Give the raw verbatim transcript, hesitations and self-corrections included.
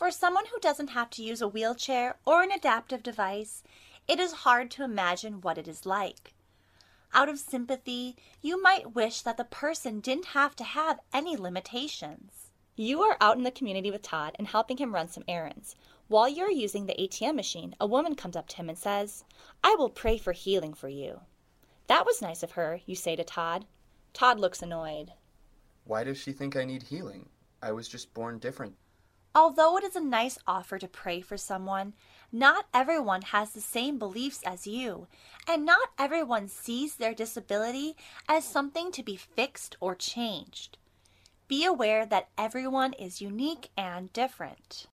For someone who doesn't have to use a wheelchair or an adaptive device, it is hard to imagine what it is like. Out of sympathy, you might wish that the person didn't have to have any limitations. You are out in the community with Todd and helping him run some errands. While you're using the A T M machine, a woman comes up to him and says, "I will pray for healing for you." "That was nice of her," you say to Todd. Todd looks annoyed. Why does she think I need healing? I was just born different. Although it is a nice offer to pray for someone, not everyone has the same beliefs as you, and not everyone sees their disability as something to be fixed or changed. Be aware that everyone is unique and different.